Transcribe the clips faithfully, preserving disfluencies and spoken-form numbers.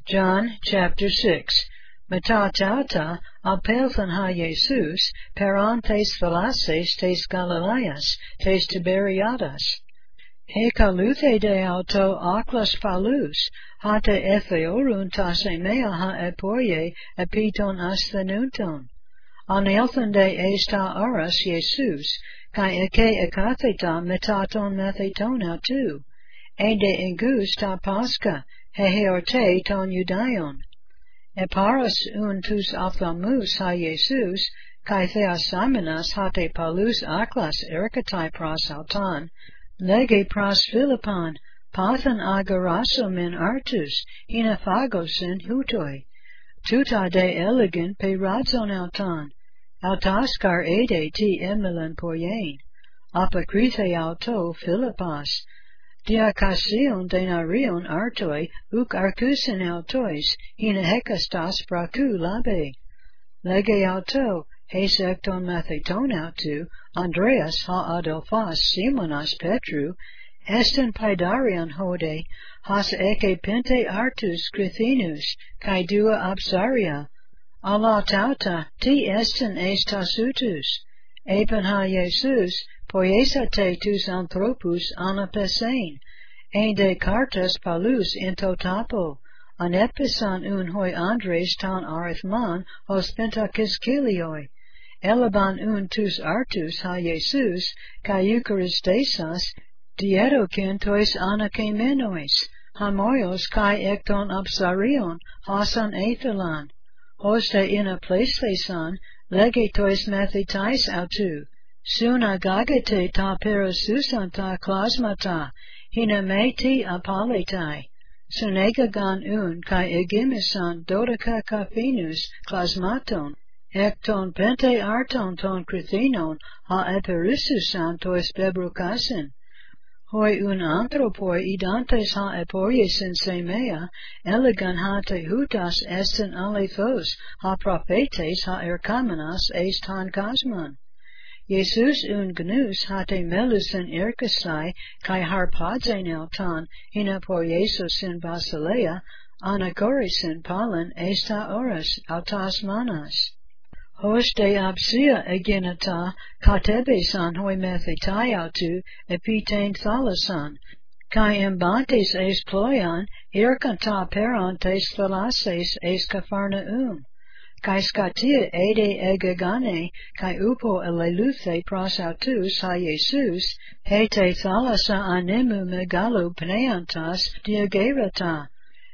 John chapter six. Metatauta apelthan ha Jesus peron tes phalases tes Galileas tes Tiberiadas. He kaluthe de auto aklas palus hate etheorun tasemea ha epoye epiton asthenunton. Anelthan de esta aras Jesus kai eke ekatheta metaton methetona tu. Ede ingus ta pasca heheorte ton judaion. Eparas un tus ophthalmus ha Jesus, kai theasamenas hate palus aklas erkatai pras autan, lege pras Philippon, pathan agarasomen artus, hinaphagosin hutoi, tuta de elegant pe radzon autan, autaskar ede ti emilen poyen, apocrithe auto Philippos, diakasion denarion artoi uk arkusin autois hina hekastas praku labe. Lege auto hes ekton matheton autu Andreas ha adelphos Simonas Petru esten paidarion hode has eke pente artus Crithinus kai dua absaria ala tauta ti esten estasutus epen ha Jesus poiesate tus anthropus anapesein, ein de cartas palus into tapo, anepisan un hoi Andres tan arithman hos pentakis eleban un tus artus ha Jesus, kai eucharistesas, dietokin tois anakemenois, hamoios kai ekton absarion, hasan ethalan, hoste ina pleslesan, lege tois methetais autu, Suna gagate ta parasusanta klasmata, hina meti apaletai, sunegagan un kai egimisan dodeka kafinus klasmaton, ekton pente arton ton krithinon ha eperisusan tois bebrukasin. Hoi un anthropoi idantes ha epoiesin semea, elegan ha te hutas esten alethos ha prophetes ha erkamenas est han kasman. Jesus un gnus hate melusen erkasai kai harpadzen eltan hina por Jesus in Basilea anagorisin palin esta oras autas manas. Hos de absia eginata katebesan hoi methetai autu epitein thalasan kai embantes es ployan irkanta perantes thalases es kafarnaum. Kai skatia ede egagane, kai upo eleluthe prosautus ha Jesus, hete thalassa anemu megalo pneantas diagerata.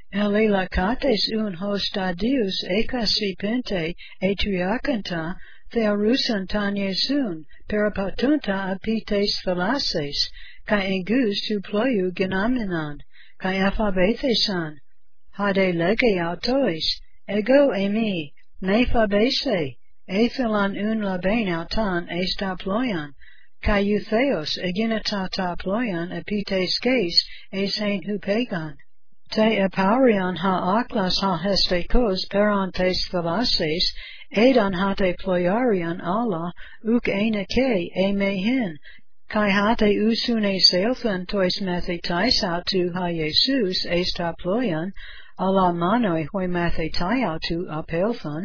Elelakates un hostadius ekasi pente etriakanta, thearusan tan Jesun, peripatunta apites thalases, kai engus tu ployu genaminan, kai aphabethesan, hade lege autois, ego emi, Nepha bese, ethalan un laben autan esta ployan, kai eutheos eginatata ployan epites ges esein hupegan. Te epaurion ha aklas ha hestekos perantes thalases, edan hate ployarion ala uk enake e mehin, kai hate usune seilthan tois methetais autu ha Jesus esta ployan, ala manoi hoi mathetai autu apelthan,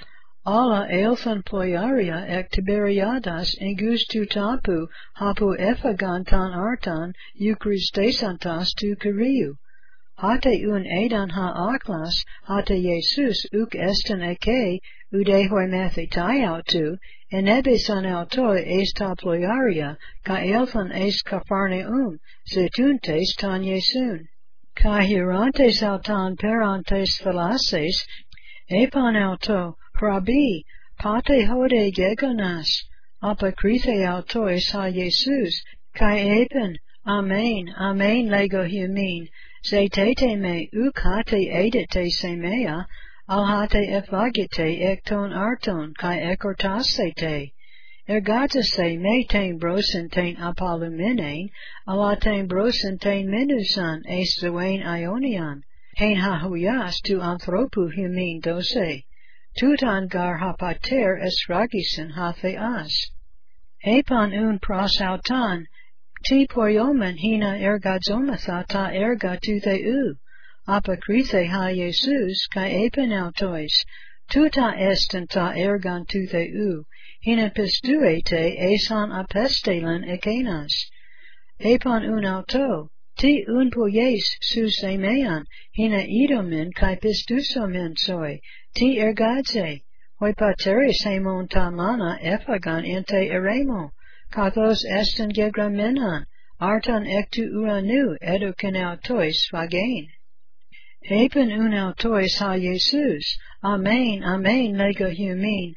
ala elthan ployaria ek Tiberiadas ingus tu tapu hapu ephagan tan artan eucharistesantas tu kiriu. Hate un edan ha aklas, hate Jesus uk esten eke, ude hoi mathetai autu, enebesan autoi esta ployaria, ka elthan est kafarneum, zetuntes tan Jesun. Kai hierantes autan perantes thalases, epon auto, Rabbi, pate hode gegonas, apocrithe autois ha Jesus, kai epen, amen, amen lego humin, zetete me uk hate edete semea, al hate ephagite ekton arton, kai ekortasete. Ergatase me ten brosentain apaluminein, alaten brosentain minusan estuain ionian, hein hahuyas tu anthropu humin dose, tutan gar hapater esragisen hatheas. Epon un prosautan, ti poiomen hina ergadzomatha ta erga tu theu, apokrithe ha Jesus, kai epenautois, tuta estin ta ergon tu theou, hina pistuete esan apestelen ekenas, epon un auto, ti un poies sus emean, hina idomen kai pistusomen soi, ti ergadze, hoi pateris hemon ta mana ephagon ente eremo, kathos estin gegramenan, artan ectu uranu eduken autois phagain. Epen un autois ha Jesus, amen, amen lego humin,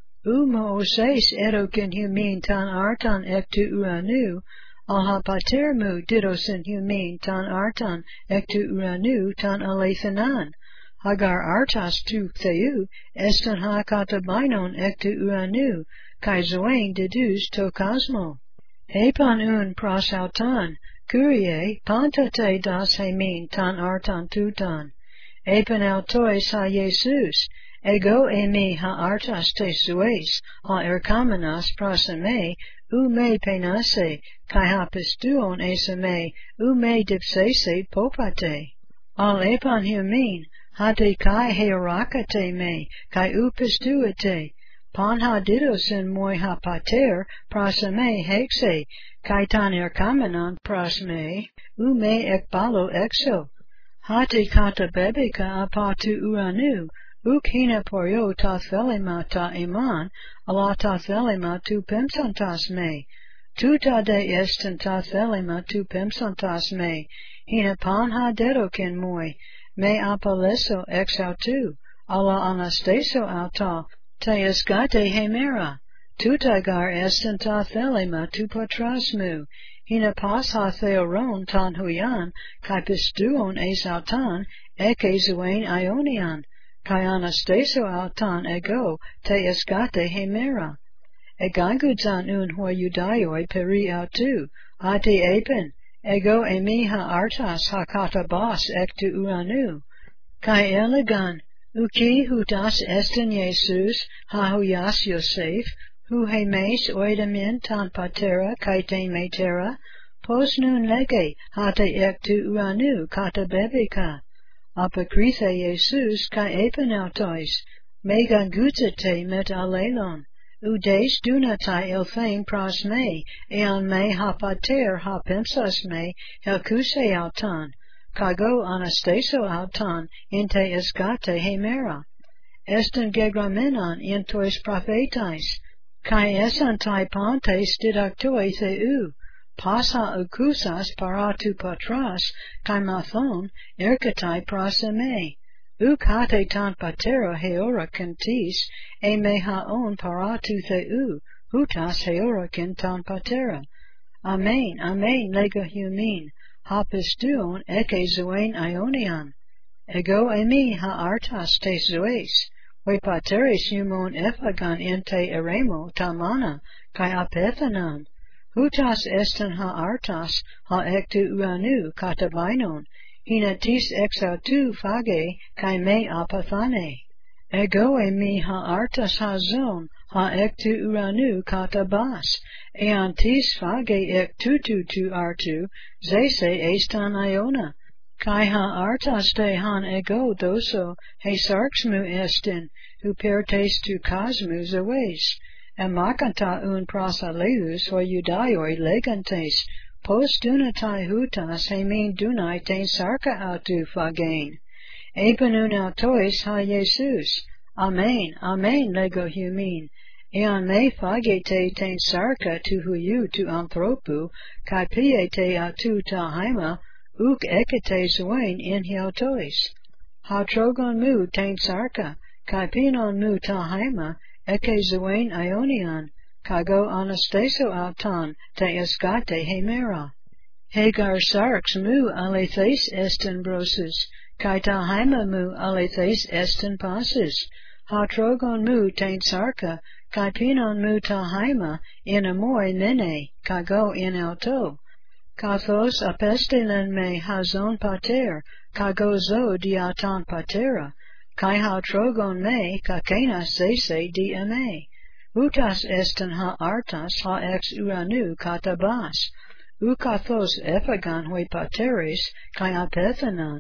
u mooses eduken humin tan artan ectu uranu, al ha patermu didosen humin tan artan ectu uranu tan alethanan, hagar artas tu theou, estan ha katabainon ectu uranu, kai zoen dedus to cosmo. Epan un prosautan, curie, pantate das hemin tan artan tutan. Epan autois ha Jesus, ego emi ha artas te suis, ha erkamenas prosame, u me penase, kai ha pistuon esame, u me dipsese popate. Al epan humin, hate kai herakate me, kai u pistuete, pan ha didosen moi ha pater, prosame hexe, kai tan erkamenan prosme, u me ekbalo exo. Hate kata bebeka apatu uranu, uk hina porio ta thelema ta iman, ala ta thelema tu pemsantas me, tuta de estin ta thelema tu pemsantas me, hina pan ha dedoken moi, me apaleso ex autu, ala anastaso auta, te esgate hemera, tuta gar estin ta thelema tu patrasmu, hina pas ha theoron tan huyan, kai pistuon es autan, eke zuen ionian, kai anastaso autan ego, te esgate hemera. Egangudzan un hoi judaioi peri autu, ate epen, ego emi ha artas ha katabas ectu uranu, kai elegan, uki hutas estin Jesus, ha huyas Yosef, hu hemes oidamin tan patera kai te metera, pos nun lege hate ectu uranu kata bebeka, apokrithe Jesus kai epenautois, megan gutzete met alelon, udes dunatai elfein pros me, eon me ha pater ha pemsas me, helkuse autan, kago anastaso autan, inte esgate hemera, estin gegramenan intois prophetais, kai esantai pantes didactoi theou, pasa ukusas paratu patras, kai mathon, erkatai prosame, uk hate tan patera heora kentis, e me haon paratu theou, hutas heora kentan patera. Amen, amen lego humin, ha pistuon eke zuen ionian, ego emi ha artas te zoes, hoi pateris humon ephagon ente eremo tamana, kai apethanan, hutas estin ha artas ha ectu uranu katabainon, hina tis ex autu phage kai me apathane. Ego emi ha artas ha zon ha ectu uranu katabas, ean tis phage ec tutu tu artu, zese estan iona, kai ha artas te han ego doso he sarxmu estin, hu pertes tu cosmu zoes, emakanta un prosaleus ho judaioi legantes, post dunatai hutas hemin dunai ten sarka autu phagain, epenun autois ha Jesus, amen, amen lego humin, ean me phagete ten sarka tu huiu tu anthropu, kai piete autu ta haima, uk ekete zoen in hiautois, ha trogon mu ten sarka, kai pinon mu ta haima, eke zoen ionian, kago anastaso autan, te esgate hemera. Hagar sarx mu alethes estin brosus, kai ta haima mu alethes estin passus, ha trogon mu ten sarka, kai pinon mu ta haima, in amoi mene, kago in auto. Kathos apestelen me hazon pater, kago zo diatan patera, kai ha trogon me, kakena sese diame. Utas estin ha artas ha ex uranu katabas, ukathos ephagon hoi pateris, kai apethanan,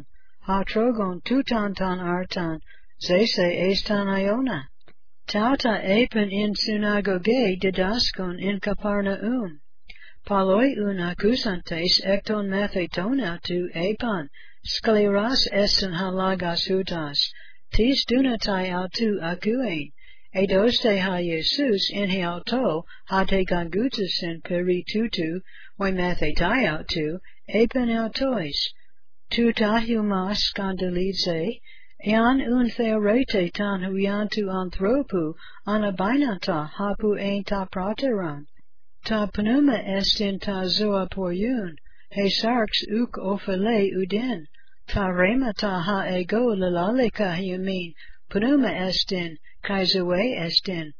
ha trogon tutan tan artan, zese estan iona. Tauta epen in synagoge didaskon in Capernaum. Paloi un accusantes ecton mathetonautu epan, scleras esten halagas hutas, tis dunatai autu acuen, edoste ha Jesus in he auto hate gangutusin peri tutu, we mathetai autu, epen autois, tuta humas scandalize, ean un theorete tan huiantu anthropu anabainata hapu ein ta prateron. Ta pneuma estin ta zoa poryun, he sarx uk ophele uden, ta rema ta ha ego lalaleka humin, pneuma estin, kai zoe estin.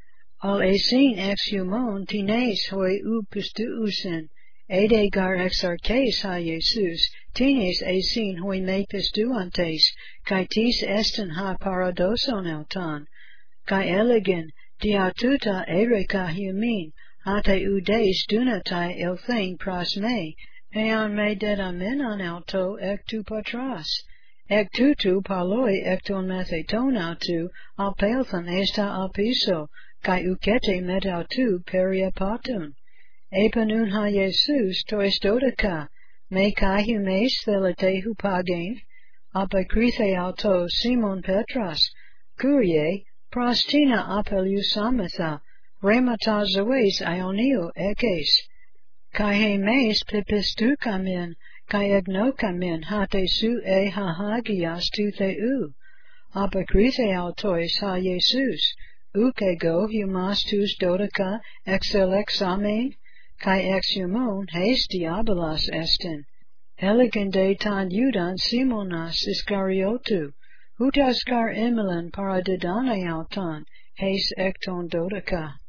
Al esin ex humon tines hoi u pistuusin, ede gar exarches ha Jesus, tines esin hoi me pistuantes, kai tis estin ha paradoson autan, kai elegin, diatuta ereka humin, ate udes dunatai elthein pras me, ean me dedamenan auto ek tu patras, ek tutu paloi ekton metheton autu, apelthan esta apiso, kai ukete met autu peria patun. Epanun ha Jesus tois dodeka, me kai humes thelete hupagen, apekrithe auto Simon Petras, curie, prostina apeliusametha, remata zoes ionio ekes, kai he mes pipistukamin, kai egnokamin hate su e hahagias tu theu, apokrithe autois ha Jesus, ukego humas tus dodeka exelexamen, kai ex humon hes diabolos estin, elegende tan judan Simonas Iscariotu, hutas car emelan paradidane autan, hes ecton dodeka.